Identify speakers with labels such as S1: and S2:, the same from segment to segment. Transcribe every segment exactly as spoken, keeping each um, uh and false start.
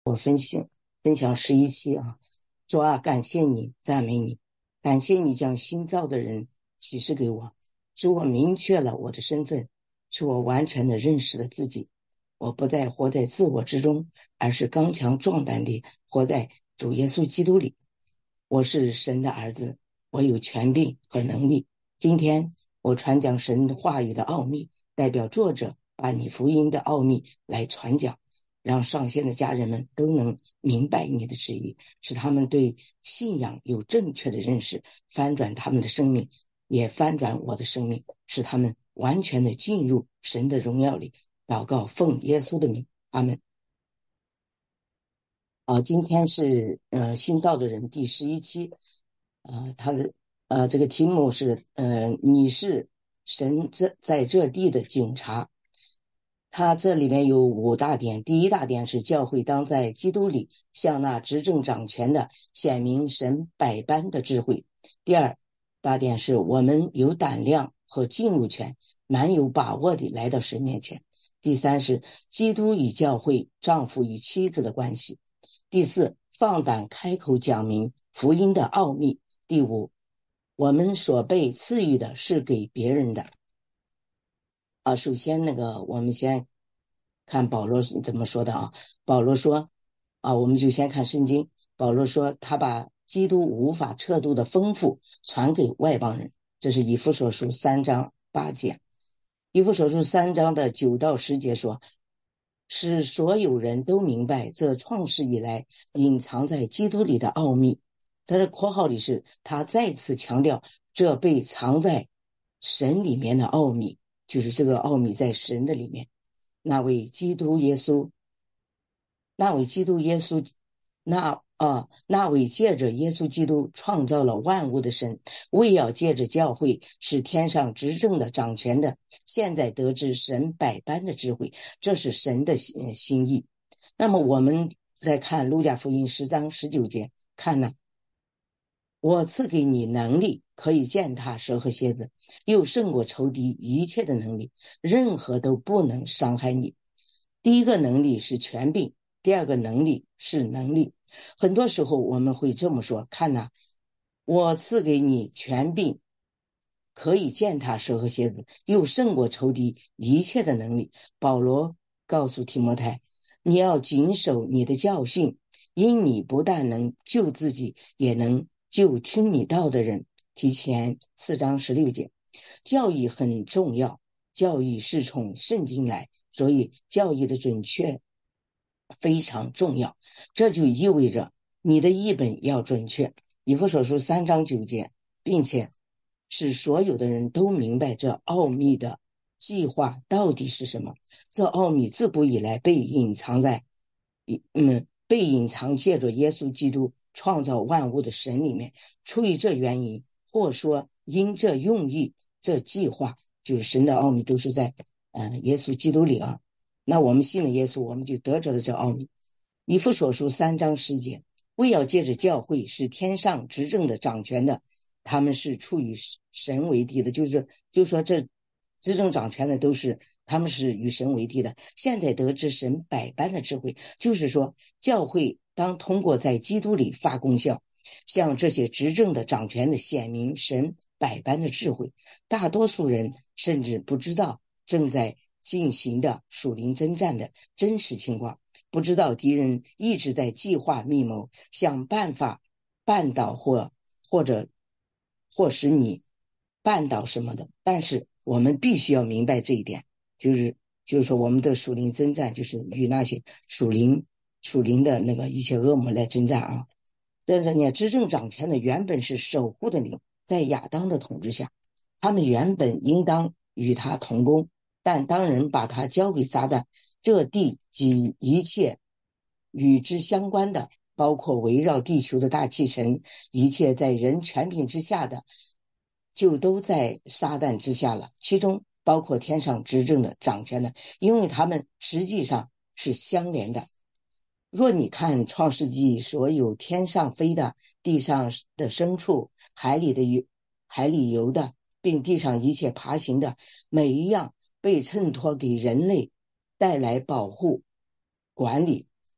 S1: 我分享分享十一期啊，主啊，感谢你，赞美你，感谢你将新造的人启示给我，使我明确了我的身份，使我完全的认识了自己。我不再活在自我之中，而是刚强壮胆地活在主耶稣基督里。我是神的儿子，我有权柄和能力。今天我传讲神话语的奥秘，代表作者把你福音的奥秘来传讲，让上线的家人们都能明白你的旨意，使他们对信仰有正确的认识，翻转他们的生命，也翻转我的生命，使他们完全的进入神的荣耀里。祷告奉耶稣的名，阿们。啊，今天是呃新造的人第十一期，呃，他的呃这个题目是呃你是神这在这地的警察。它这里面有五大点，第一大点是教会当在基督里向那执政掌权的显明神百般的智慧。第二大点是我们有胆量和进入权，蛮有把握地来到神面前。第三是基督与教会丈夫与妻子的关系。第四，放胆开口讲明福音的奥秘。第五，我们所被赐予的是给别人的。啊，首先那个我们先看保罗是怎么说的啊。保罗说啊，我们就先看圣经。保罗说他把基督无法测度的丰富传给外邦人，这是以弗所书三章八节。以弗所书三章的九到十节说，使所有人都明白这创世以来隐藏在基督里的奥秘。在这括号里是他再次强调这被藏在神里面的奥秘，就是这个奥秘在神的里面。那位基督耶稣，那位基督耶稣，那啊，那位借着耶稣基督创造了万物的神，为要借着教会使天上执政的掌权的，现在得知神百般的智慧，这是神的心意。那么我们再看路加福音十章十九节，看呢，我赐给你能力，可以践踏蛇和蝎子，又胜过仇敌一切的能力，任何都不能伤害你。第一个能力是权柄，第二个能力是能力。很多时候我们会这么说，看哪，我赐给你权柄，可以践踏蛇和蝎子，又胜过仇敌一切的能力。保罗告诉提摩太，你要谨守你的教训，因你不但能救自己，也能救听你道的人。提前四章十六节，教义很重要，教义是从圣经来，所以教义的准确非常重要。这就意味着你的译本要准确。以弗所书三章九节，并且使所有的人都明白这奥秘的计划到底是什么。这奥秘自古以来被隐藏在嗯，被隐藏借着耶稣基督创造万物的神里面。出于这原因，或说因这用意，这计划就是神的奥秘都是在呃耶稣基督里啊。那我们信了耶稣，我们就得着了这奥秘。以弗所书三章十节，为要借着教会是天上执政的掌权的，他们是处于神为敌的，就是就说这执政掌权的都是他们是与神为敌的。现在得知神百般的智慧，就是说教会当通过在基督里发功效，向这些执政的掌权的显明神百般的智慧。大多数人甚至不知道正在进行的属灵征战的真实情况，不知道敌人一直在计划密谋，想办法绊倒或或者或使你绊倒什么的。但是我们必须要明白这一点，就是就是说我们的属灵征战就是与那些属灵属灵的那个一些恶魔来征战啊。但是呢，执政掌权的原本是守护的灵，在亚当的统治下，他们原本应当与他同工，但当人把他交给撒旦，这地及一切与之相关的，包括围绕地球的大气层，一切在人权柄之下的，就都在撒旦之下了，其中包括天上执政的掌权的，因为他们实际上是相连的。若你看创世纪所有天上飞的、地上的牲畜、海里的游海里游的，并地上一切爬行的，每一样被衬托给人类带来保护管理。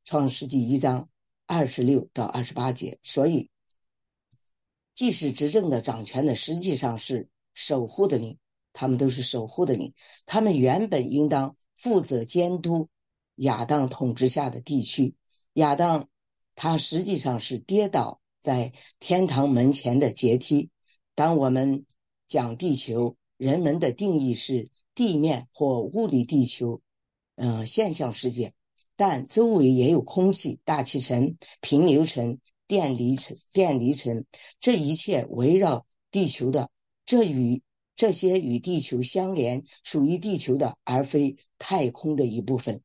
S1: 创世纪一章二十六到二十八节。所以既是执政的掌权的，实际上是守护的灵，他们都是守护的灵，他们原本应当负责监督亚当统治下的地区。亚当他实际上是跌倒在天堂门前的阶梯。当我们讲地球，人们的定义是地面或物理地球，呃，现象世界，但周围也有空气、大气层、平流层、电离层、电离层，这一切围绕地球的，这与这些与地球相连，属于地球的，而非太空的一部分。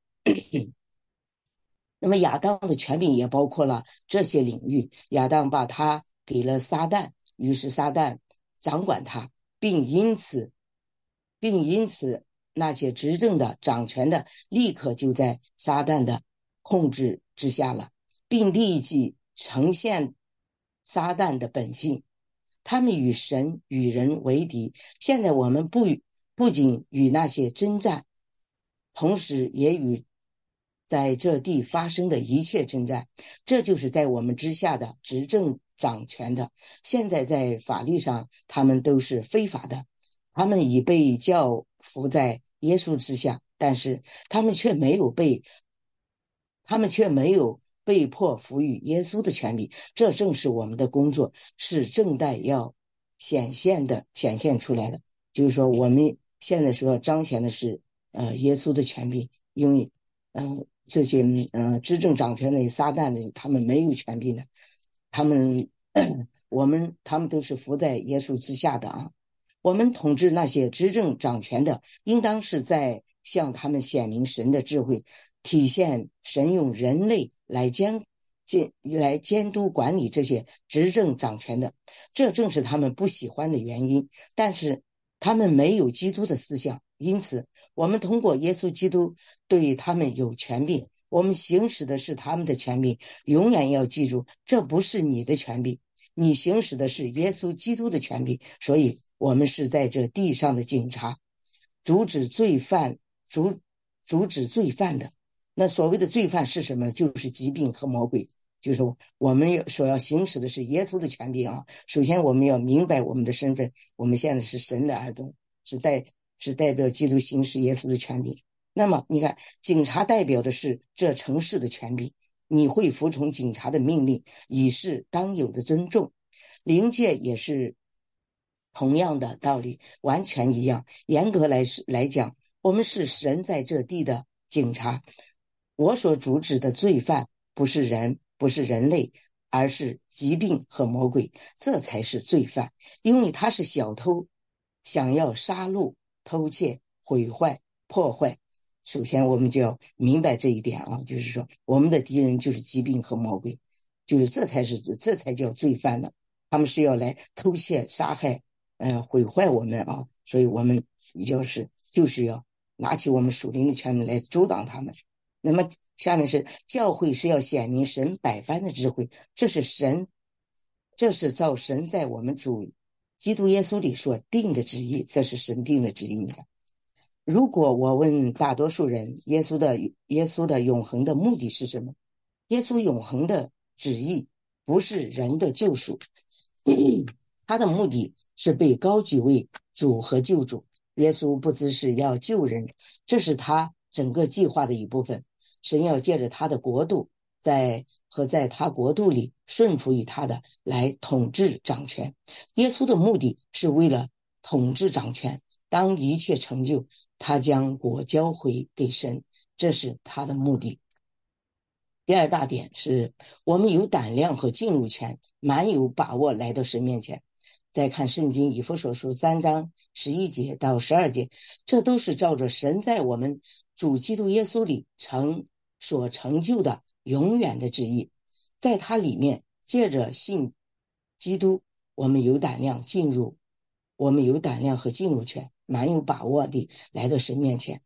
S1: 那么亚当的权柄也包括了这些领域，亚当把他给了撒旦，于是撒旦掌管他，并因此并因此那些执政的掌权的立刻就在撒旦的控制之下了，并立即呈现撒旦的本性。他们与神与人为敌。现在我们不不仅与那些征战，同时也与在这地发生的一切征战，这就是在我们之下的执政掌权的。现在在法律上他们都是非法的，他们已被教服在耶稣之下，但是他们却没有被他们却没有被迫服于耶稣的权柄。这正是我们的工作，是正待要显现的显现出来的。就是说我们现在所要彰显的是呃耶稣的权柄，因为嗯、呃、这些呃执政掌权的撒旦的他们没有权柄的，他们我们他们都是服在耶稣之下的啊。我们统治那些执政掌权的，应当是在向他们显明神的智慧，体现神用人类来监监来监督管理这些执政掌权的，这正是他们不喜欢的原因。但是他们没有基督的思想，因此我们通过耶稣基督对他们有权柄，我们行使的是他们的权柄。永远要记住，这不是你的权柄，你行使的是耶稣基督的权柄。所以我们是在这地上的警察，阻止罪犯阻阻止罪犯的。那所谓的罪犯是什么？就是疾病和魔鬼。就是我们要所要行使的是耶稣的权柄啊！首先我们要明白我们的身份，我们现在是神的儿子，是代是代表基督行使耶稣的权柄。那么你看，警察代表的是这城市的权柄，你会服从警察的命令，以示当有的尊重。灵界也是同样的道理，完全一样。严格来来讲，我们是神在这地的警察。我所阻止的罪犯不是人，不是人类，而是疾病和魔鬼，这才是罪犯。因为他是小偷，想要杀戮、偷窃、毁坏、破坏。首先我们就要明白这一点啊，就是说我们的敌人就是疾病和魔鬼，就是这才是这才叫罪犯呢。他们是要来偷窃、杀害、呃毁坏我们啊，所以我们要是就是要拿起我们属灵的权柄来阻挡他们。那么下面是教会是要显明神百般的智慧，这是神，这是照神在我们主基督耶稣里所定的旨意，这是神定的旨意。如果我问大多数人，耶稣的耶稣的永恒的目的是什么？耶稣永恒的旨意不是人的救赎，他的目的是被高举为主和救主。耶稣不只是要救人，这是他整个计划的一部分。神要借着他的国度，在和在他国度里顺服于他的，来统治掌权。耶稣的目的是为了统治掌权，当一切成就，他将国交回给神，这是他的目的。第二大点是我们有胆量和进入权，蛮有把握来到神面前。再看圣经以弗所书三章十一节到十二节，这都是照着神在我们主基督耶稣里成所成就的永远的旨意。在他里面借着信基督，我们有胆量进入我们有胆量和进入权，蛮有把握地来到神面前，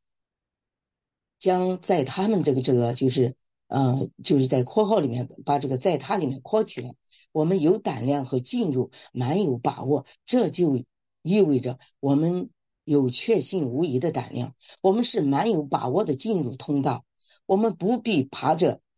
S1: 将在他们这个这个就是呃就是在括号里面把这个在他里面括起来。我们有胆量和进入，蛮有把握，这就意味着我们有确信无疑的胆量，我们是蛮有把握的进入通道，我们不必爬着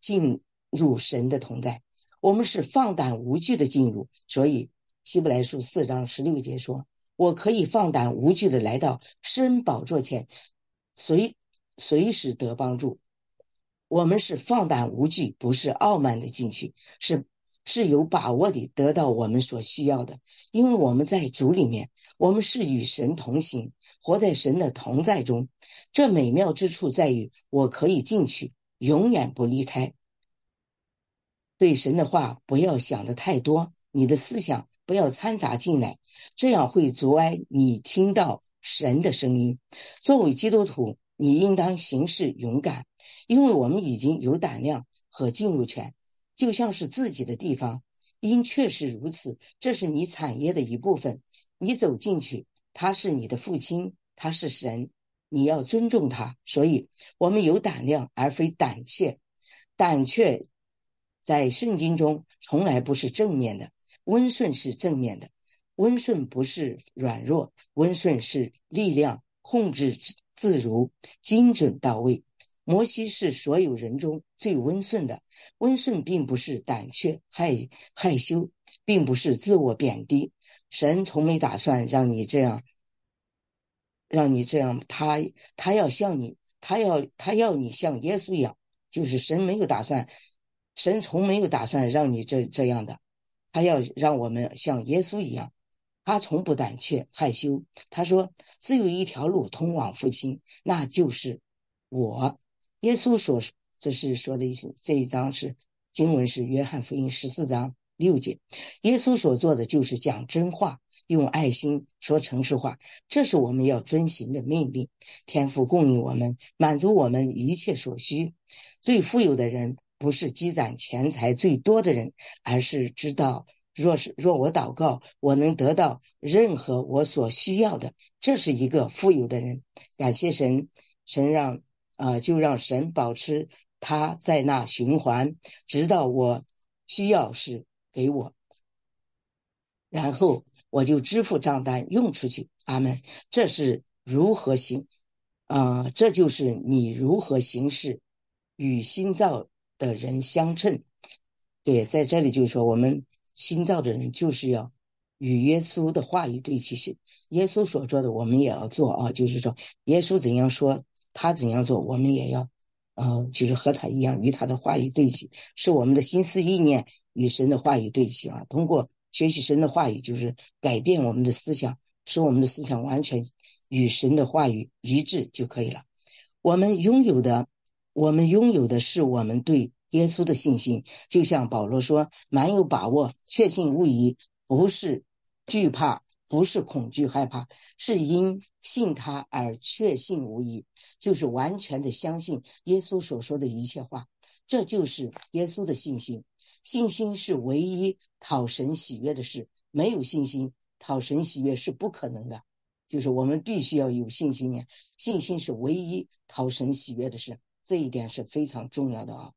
S1: 进入神的同在，我们是放胆无惧的进入。所以希伯来书四章十六节说，我可以放胆无惧的来到施恩宝座前，随随时得帮助。我们是放胆无惧，不是傲慢的进去，是是有把握的得到我们所需要的。因为我们在主里面，我们是与神同行，活在神的同在中。这美妙之处在于，我可以进去，永远不离开。对神的话不要想的太多，你的思想不要掺杂进来，这样会阻碍你听到神的声音。作为基督徒，你应当行事勇敢，因为我们已经有胆量和进入权，就像是自己的地方。因确实如此，这是你产业的一部分。你走进去，他是你的父亲，他是神，你要尊重他。所以我们有胆量而非胆怯。胆怯在圣经中从来不是正面的，温顺是正面的。温顺不是软弱，温顺是力量，控制自如，精准到位。摩西是所有人中最温顺的。温顺并不是胆怯害害羞，并不是自我贬低。神从没打算让你这样，让你这样，他他要像你，他要他要你像耶稣一样，就是神没有打算，神从没有打算让你这这样的，他要让我们像耶稣一样。他从不胆怯害羞，他说只有一条路通往父亲，那就是我。耶稣说，这是说的这一章是经文是约翰福音十四章六节。耶稣所做的就是讲真话，用爱心说诚实话，这是我们要遵行的命令。天父供应我们，满足我们一切所需。最富有的人不是积攒钱财最多的人，而是知道若是若我祷告，我能得到任何我所需要的，这是一个富有的人。感谢神，神让呃就让神保持他在那循环，直到我需要时给我，然后我就支付账单用出去。阿们。这是如何行呃这就是你如何行事与新造的人相称。对，在这里就是说，我们新造的人就是要与耶稣的话语对齐，耶稣所做的我们也要做啊，就是说耶稣怎样说，他怎样做，我们也要呃，就是和他一样，与他的话语对齐，使我们的心思意念与神的话语对齐啊。通过学习神的话语，就是改变我们的思想，使我们的思想完全与神的话语一致就可以了。我们拥有的，我们拥有的是我们对耶稣的信心，就像保罗说，蛮有把握，确信无疑，不是惧怕，不是恐惧害怕，是因信他而确信无疑，就是完全的相信耶稣所说的一切话。这就是耶稣的信心。信心是唯一讨神喜悦的事，没有信心讨神喜悦是不可能的。就是我们必须要有信心呢，信心是唯一讨神喜悦的事，这一点是非常重要的啊。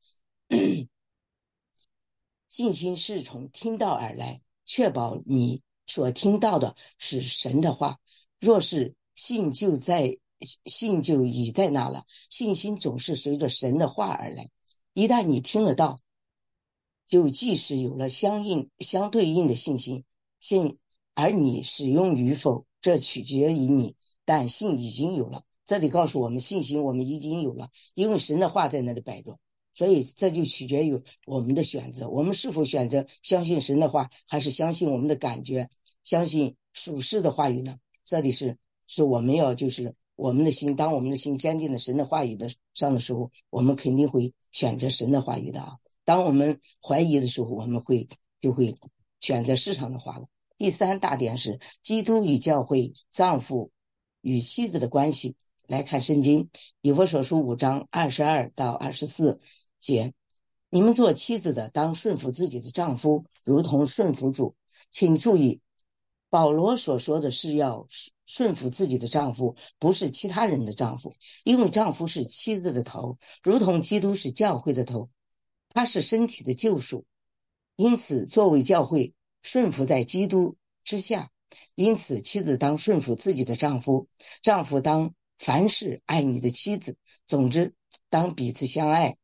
S1: 信心是从听到而来，确保你所听到的是神的话。若是信就在信就已在那了，信心总是随着神的话而来。一旦你听得到，就即使有了相应相对应的信心，信而你使用与否，这取决于你，但信已经有了。这里告诉我们，信心我们已经有了，因为神的话在那里摆着，所以这就取决于我们的选择，我们是否选择相信神的话，还是相信我们的感觉，相信属世的话语呢？这里是是我们要就是我们的心，当我们的心坚定了神的话语的上的时候，我们肯定会选择神的话语的啊。当我们怀疑的时候，我们会就会选择市场的话了。第三大点是基督与教会，丈夫与妻子的关系。来看圣经以弗所书五章二十二到二十四节，你们做妻子的当顺服自己的丈夫，如同顺服主。请注意，保罗所说的是要顺服自己的丈夫，不是其他人的丈夫，因为丈夫是妻子的头，如同基督是教会的头，他是身体的救赎。因此作为教会，顺服在基督之下。因此妻子当顺服自己的丈夫，丈夫当凡事爱你的妻子。总之当彼此相爱，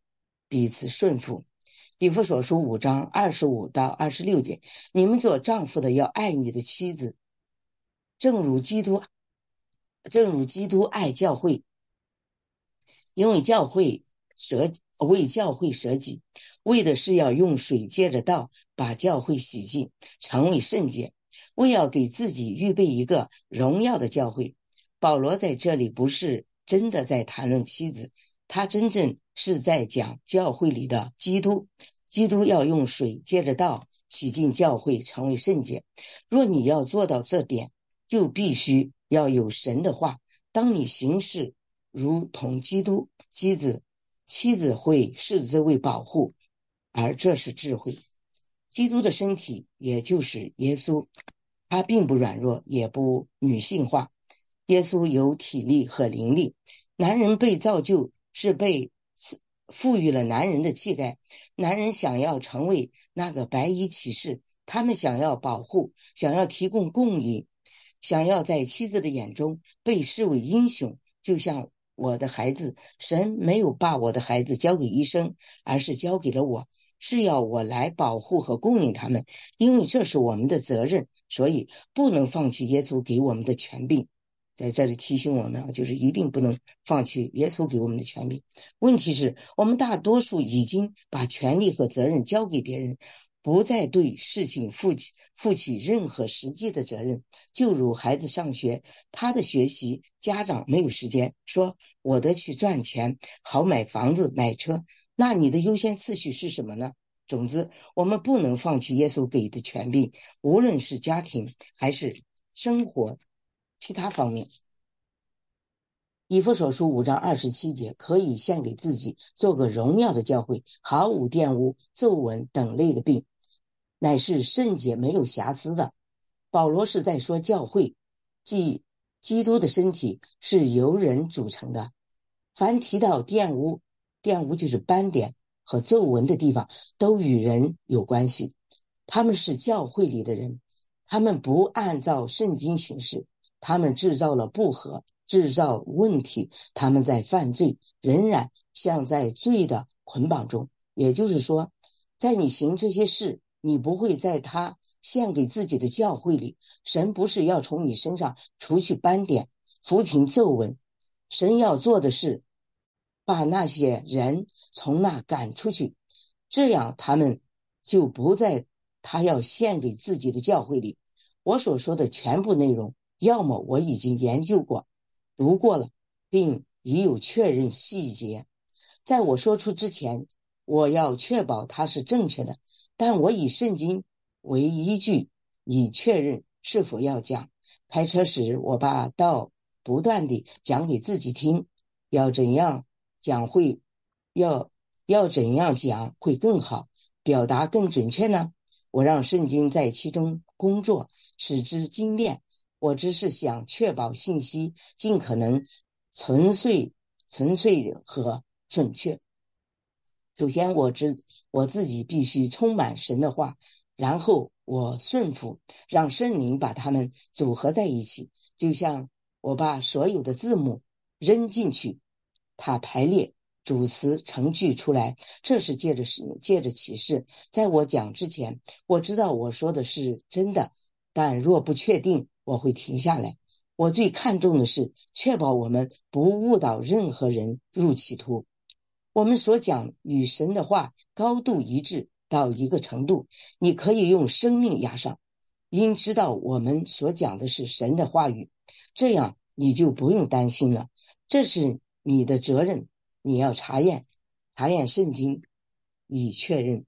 S1: 彼此顺服。以弗所书五章二十五到二十六节，你们做丈夫的要爱你的妻子，正如基督正如基督爱教会，因为教会舍为教会舍己，为的是要用水借着道把教会洗净，成为圣洁，为要给自己预备一个荣耀的教会。保罗在这里不是真的在谈论妻子，他真正是在讲教会里的基督。基督要用水借着道洗净教会，成为圣洁。若你要做到这点，就必须要有神的话。当你行事如同基督，妻子妻子会视之为保护，而这是智慧。基督的身体也就是耶稣，他并不软弱，也不女性化。耶稣有体力和灵力，男人被造就是被赋予了男人的气概。男人想要成为那个白衣骑士，他们想要保护，想要提供供应，想要在妻子的眼中被视为英雄。就像我的孩子，神没有把我的孩子交给医生，而是交给了我，是要我来保护和供应他们，因为这是我们的责任，所以不能放弃耶稣给我们的权柄。在这里提醒我们，就是一定不能放弃耶稣给我们的权柄。问题是我们大多数已经把权利和责任交给别人，不再对事情负起负起任何实际的责任。就如孩子上学，他的学习家长没有时间，说我得去赚钱，好买房子买车，那你的优先次序是什么呢？总之，我们不能放弃耶稣给的权柄，无论是家庭还是生活其他方面。以弗所书五章二十七节，可以献给自己，做个荣耀的教会，毫无玷污、皱纹等类的病，乃是圣洁没有瑕疵的。保罗是在说教会，即基督的身体是由人组成的。凡提到玷污，玷污就是斑点和皱纹的地方，都与人有关系。他们是教会里的人，他们不按照圣经行事，他们制造了不和，制造问题，他们在犯罪，仍然像在罪的捆绑中。也就是说，在你行这些事，你不会在他献给自己的教会里，神不是要从你身上除去斑点，抚平皱纹，神要做的是把那些人从那赶出去，这样他们就不在他要献给自己的教会里。我所说的全部内容，要么我已经研究过读过了，并已有确认细节，在我说出之前，我要确保它是正确的，但我以圣经为依据，以确认是否要讲。开车时我把道不断地讲给自己听，要怎样讲会要要怎样讲会更好，表达更准确呢？我让圣经在其中工作，使之精炼。我只是想确保信息尽可能纯粹、纯粹和准确。首先我知我自己必须充满神的话，然后我顺服，让圣灵把它们组合在一起，就像我把所有的字母扔进去，它排列主词成句出来。这是借着借着启示。在我讲之前，我知道我说的是真的，但若不确定，我会停下来。我最看重的是确保我们不误导任何人入歧途。我们所讲与神的话高度一致到一个程度，你可以用生命压上，因知道我们所讲的是神的话语，这样你就不用担心了。这是你的责任，你要查验查验圣经以确认。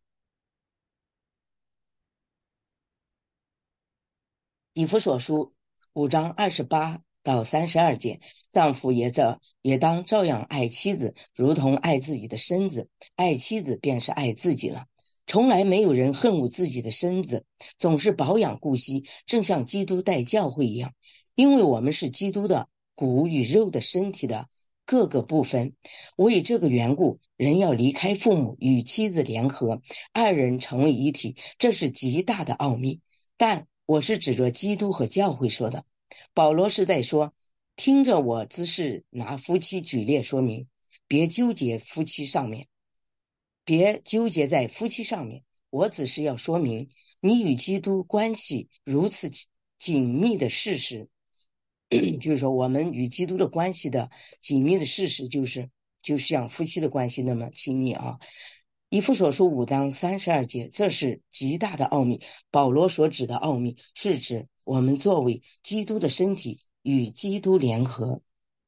S1: 以弗所书五章二十八到三十二节，丈夫也这也当照样爱妻子，如同爱自己的身子，爱妻子便是爱自己了。从来没有人恨恶自己的身子，总是保养顾惜，正像基督待教会一样。因为我们是基督的骨与肉的身体的各个部分，为这个缘故，人要离开父母，与妻子联合，二人成为一体，这是极大的奥秘。但我是指着基督和教会说的。保罗是在说，听着我只是拿夫妻举例说明，别纠结夫妻上面。 别纠结在夫妻上面。我只是要说明，你与基督关系如此紧密的事实，就是说我们与基督的关系的紧密的事实，就是就像夫妻的关系那么亲密啊。以弗所书五章三十二节，这是极大的奥秘。保罗所指的奥秘，是指我们作为基督的身体与基督联合。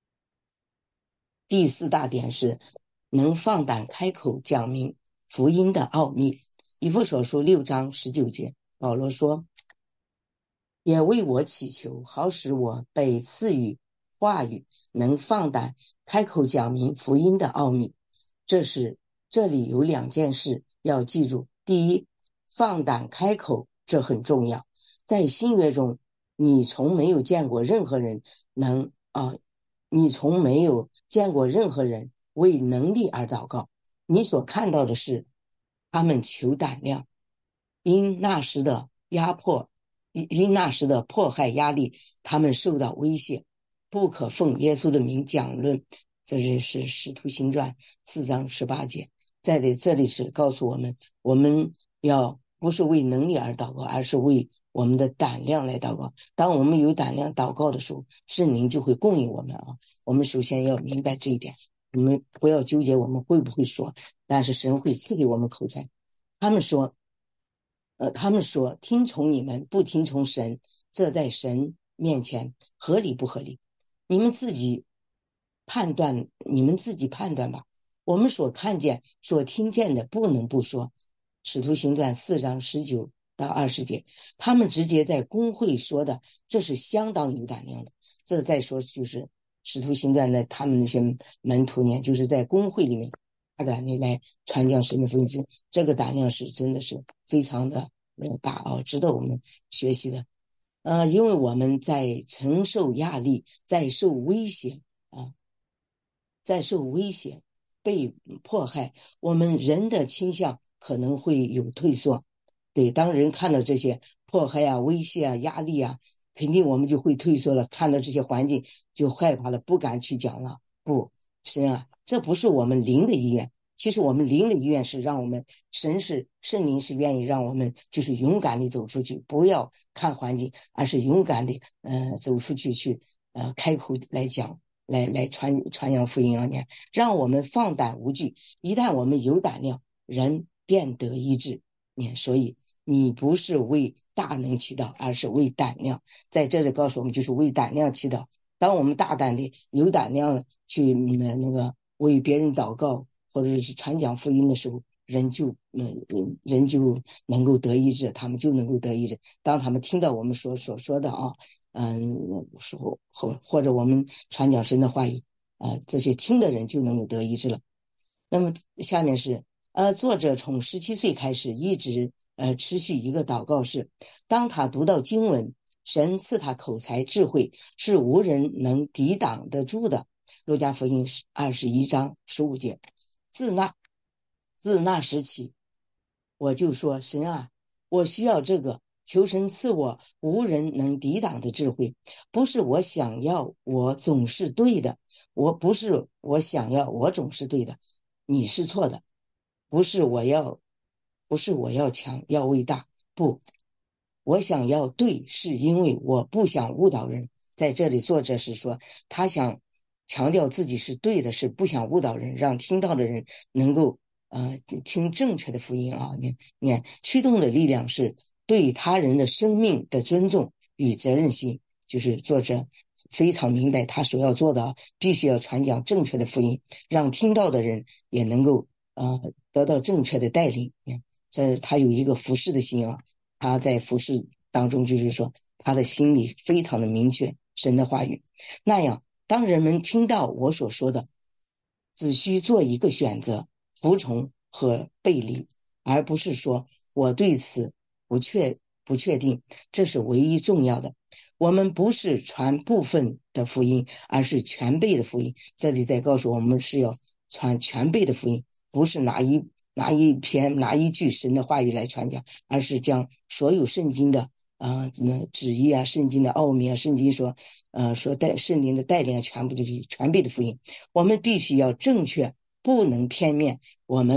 S1: 第四大点是能放胆开口讲明福音的奥秘。以弗所书六章十九节，保罗说，也为我祈求，好使我被赐予话语，能放胆开口讲明福音的奥秘。这是这里有两件事要记住。第一，放胆开口，这很重要。在新约中，你从没有见过任何人能啊、呃，你从没有见过任何人为能力而祷告。你所看到的是他们求胆量，因那时的压迫，因那时的迫害压力，他们受到威胁，不可奉耶稣的名讲论。这就是使徒行传四章十八节。在这这里是告诉我们，我们要不是为能力而祷告，而是为我们的胆量来祷告。当我们有胆量祷告的时候，圣灵就会供应我们啊。我们首先要明白这一点，我们不要纠结我们会不会说，但是神会赐给我们口才。他们说呃，他们说听从你们不听从神，这在神面前合理不合理？你们自己判断，你们自己判断吧。我们所看见、所听见的，不能不说。使徒行传四章十九到二十节，他们直接在公会说的，这是相当有胆量的。这再说就是使徒行传的他们那些门徒呢，就是在公会里面大胆的来传讲神的福音，这个胆量是真的是非常的大啊，值得我们学习的。呃，因为我们在承受压力，在受威胁啊，在受威胁、被迫害，我们人的倾向可能会有退缩。对，当人看到这些迫害啊、威胁啊、压力啊，肯定我们就会退缩了。看到这些环境就害怕了，不敢去讲了。不，神啊，这不是我们灵的意愿。其实我们灵的意愿是让我们，神是圣灵是愿意让我们就是勇敢的走出去，不要看环境，而是勇敢的呃走出去去呃开口来讲。来来传传扬福音啊！呢，让我们放胆无惧。一旦我们有胆量，人便得医治。呢，所以你不是为大能祈祷，而是为胆量。在这里告诉我们，就是为胆量祈祷。当我们大胆的有胆量去那那个为别人祷告，或者是传讲福音的时候，人就嗯人就能够得医治，他们就能够得医治。当他们听到我们所所说的啊。嗯，说或或者我们传讲神的话语，呃，这些听的人就能够得医治了。那么下面是，呃，作者从十七岁开始一直呃持续一个祷告是，当他读到经文，神赐他口才智慧，是无人能抵挡得住的。路加福音二十一章十五节，自那自那时起，我就说神啊，我需要这个。求神赐我无人能抵挡的智慧，不是我想要我总是对的，我不是我想要我总是对的，你是错的，不是我要，不是我要强要伟大，不，我想要对，是因为我不想误导人。在这里作者是说他想强调自己是对的，是不想误导人，让听到的人能够呃听正确的福音啊。你你看驱动的力量是对他人的生命的尊重与责任心，就是作者非常明白他所要做的，必须要传讲正确的福音，让听到的人也能够呃得到正确的带领。这他有一个服侍的心啊，他在服侍当中就是说他的心里非常的明确神的话语。那样当人们听到我所说的，只需做一个选择，服从和背离，而不是说我对此不确不确定，这是唯一重要的。我们不是传部分的福音，而是全备的福音。这里在告诉我们是要传全备的福音，不是拿一拿一篇拿一句神的话语来传讲，而是将所有圣经的啊、呃、旨意啊、圣经的奥秘啊、圣经说呃说带圣灵的带领啊，全部就是全备的福音。我们必须要正确，不能片面。我们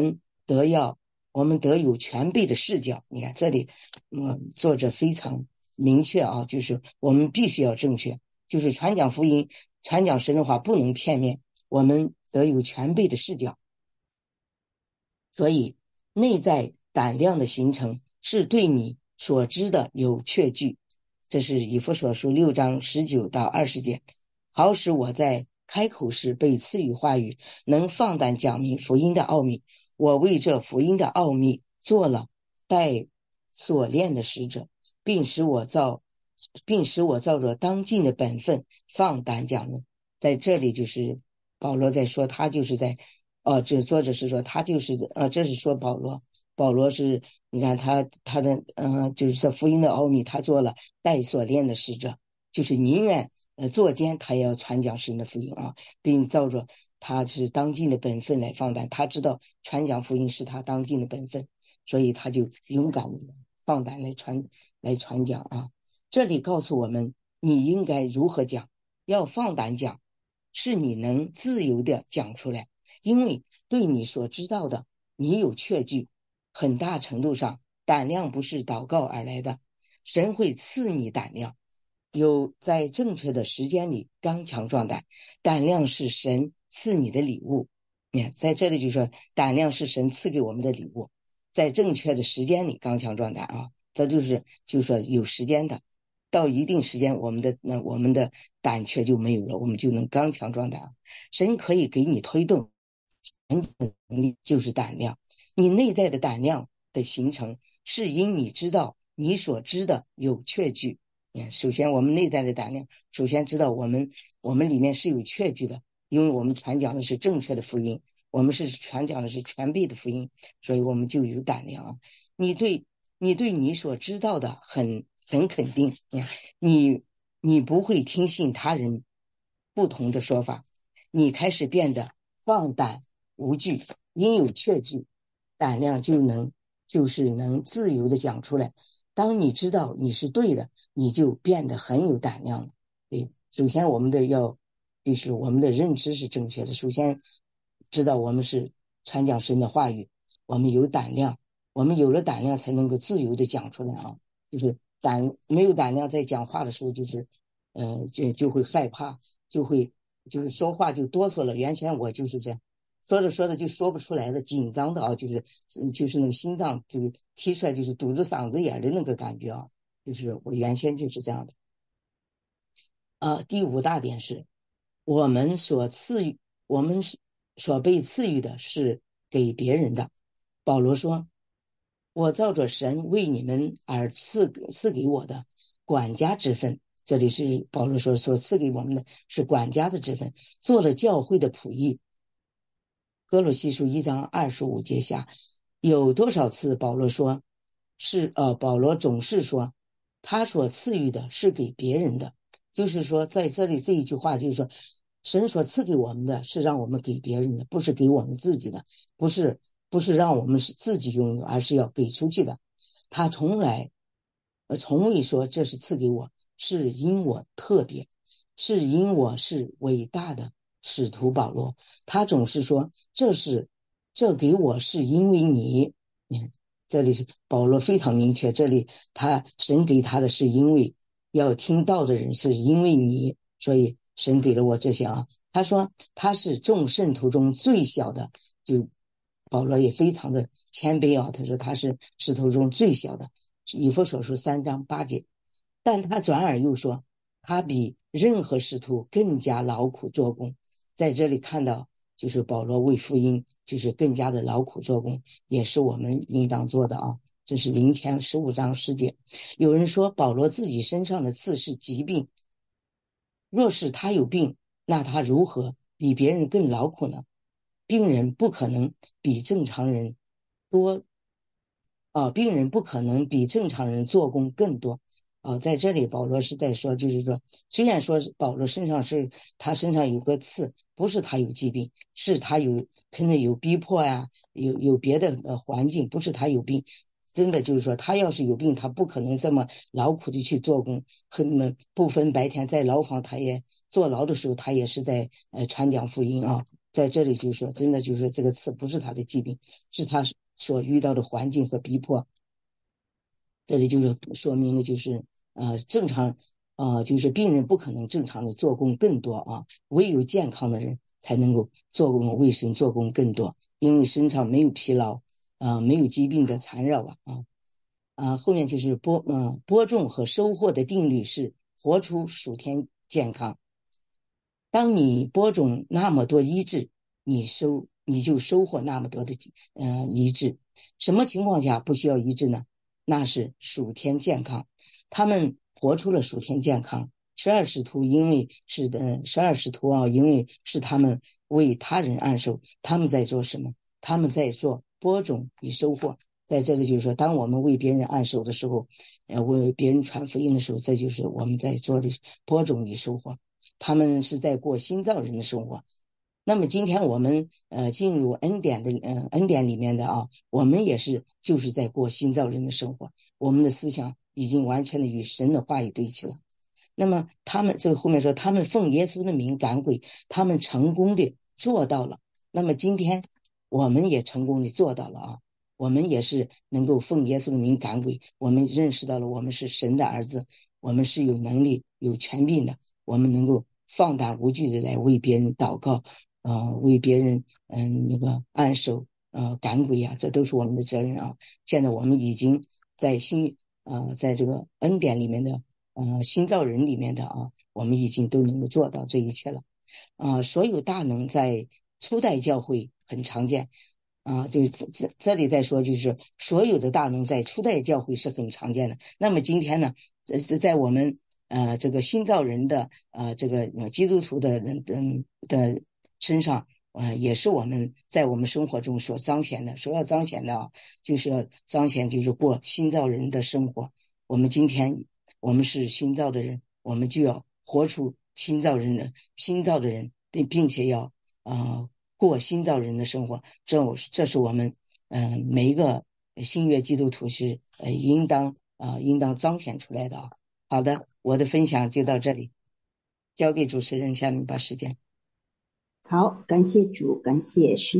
S1: 得要我们得有全备的视角。你看这里，嗯，作者非常明确啊，就是我们必须要正确，就是传讲福音、传讲神的话不能片面，我们得有全备的视角。所以内在胆量的形成是对你所知的有确据，这是以弗所书六章十九到二十节。好使我在开口时被赐予话语，能放胆讲明福音的奥秘。我为这福音的奥秘做了带锁链的使者，并使我照并使我照着当尽的本分放胆讲论。在这里就是保罗在说，他就是在呃，这作者是说他就是呃，这是说保罗，保罗是你看他他的呃，就是说福音的奥秘，他做了带锁链的使者，就是宁愿呃作奸，他也要传讲神的福音啊，并照着他是当尽的本分来放胆。他知道传讲福音是他当尽的本分，所以他就勇敢的放胆来传来传讲啊。这里告诉我们，你应该如何讲，要放胆讲，是你能自由的讲出来。因为对你所知道的，你有确据，很大程度上胆量不是祷告而来的，神会赐你胆量，有在正确的时间里刚强壮胆，胆量是神赐你的礼物。你看在这里就说胆量是神赐给我们的礼物，在正确的时间里刚强壮胆啊，这就是就是说有时间的，到一定时间我们的那我们的胆怯就没有了，我们就能刚强壮胆。神可以给你推动能力，就是胆量。你内在的胆量的形成，是因你知道你所知的有确据。首先，我们内在的胆量，首先知道我们我们里面是有确据的，因为我们传讲的是正确的福音，我们是传讲的是全备的福音，所以我们就有胆量。你对你对你所知道的很很肯定，你你不会听信他人不同的说法，你开始变得放胆无惧，因有确据，胆量就能就是能自由的讲出来。当你知道你是对的，你就变得很有胆量了。对，首先我们的要就是我们的认知是正确的，首先知道我们是传讲神的话语，我们有胆量，我们有了胆量才能够自由的讲出来啊。就是胆没有胆量在讲话的时候，就是呃就就会害怕，就会就是说话就哆嗦了。原先我就是这样。说着说着就说不出来了，紧张的啊，就是就是那个心脏就提出来，就是堵着嗓子眼的那个感觉啊，就是我原先就是这样的。啊，第五大点是，我们所赐予，我们所被赐予的是给别人的。保罗说：“我照着神为你们而赐赐给我的管家之分。”这里是保罗说所赐给我们的是管家的之分，做了教会的仆役。哥罗西书一章二十五节下，有多少次保罗说是呃，保罗总是说他所赐予的是给别人的，就是说在这里这一句话就是说，神所赐给我们的是让我们给别人的，不是给我们自己的，不是不是让我们是自己拥有，而是要给出去的。他从来呃从未说这是赐给我，是因我特别，是因我是伟大的使徒保罗。他总是说这是这给我是因为你。你看这里是保罗非常明确，这里他神给他的是因为要听到的人是因为你，所以神给了我这些啊。他说他是众圣徒中最小的，就保罗也非常的谦卑啊，他说他是使徒中最小的，以弗所书三章八节。但他转而又说他比任何使徒更加劳苦做工。在这里看到就是保罗为福音就是更加的劳苦做工，也是我们应当做的啊。这是林前十五章十节。有人说保罗自己身上的刺是疾病，若是他有病，那他如何比别人更劳苦呢？病人不可能比正常人多啊、呃，病人不可能比正常人做工更多啊、呃。在这里保罗是在说，就是说虽然说保罗身上是他身上有个刺，不是他有疾病，是他有可能有逼迫呀、啊，有有别的呃环境，不是他有病。真的就是说他要是有病，他不可能这么劳苦的去做工，很不分白天在牢房，他也坐牢的时候他也是在呃传讲福音啊。 在这里就是说，真的就是说这个刺不是他的疾病，是他所遇到的环境和逼迫。这里就是说明了，就是呃正常呃就是病人不可能正常的做工更多啊，唯有健康的人才能够做工为神做工更多，因为身上没有疲劳啊、呃，没有疾病的缠绕啊啊啊。后面就是播嗯、呃、播种和收获的定律是活出属天健康。当你播种那么多医治，你收你就收获那么多的呃医治。什么情况下不需要医治呢？那是属天健康，他们活出了属天健康。十二使徒因为是的十二使徒啊，因为是他们为他人按手，他们在做什么？他们在做播种与收获。在这里就是说，当我们为别人按手的时候，呃，为别人传福音的时候，这就是我们在做的播种与收获。他们是在过新造人的生活。那么今天我们呃进入恩典的呃恩典里面的啊，我们也是就是在过新造人的生活，我们的思想已经完全的与神的话语对齐了。那么他们这个后面说，他们奉耶稣的名赶鬼，他们成功的做到了。那么今天我们也成功的做到了啊，我们也是能够奉耶稣的名赶鬼，我们认识到了我们是神的儿子，我们是有能力有权柄的，我们能够放胆无惧的来为别人祷告，呃，为别人嗯、呃、那个按手呃赶鬼啊，这都是我们的责任啊。现在我们已经在新呃在这个恩典里面的呃新造人里面的啊，我们已经都能够做到这一切了啊、呃。所有大能在初代教会很常见啊，就是这这这里再说，就是所有的大能在初代教会是很常见的。那么今天呢，这是在我们呃这个新造人的呃这个基督徒的人的的身上，呃也是我们在我们生活中所彰显的，所要彰显的啊，就是要彰显就是过新造人的生活。我们今天我们是新造的人，我们就要活出新造人的新造的人，并并且要呃过新造人的生活。这我这是我们嗯、呃、每一个新约基督徒是呃应当啊、呃、应当彰显出来的啊。好的，我的分享就到这里，交给主持人，下面把时间。
S2: 好，感谢主，感谢师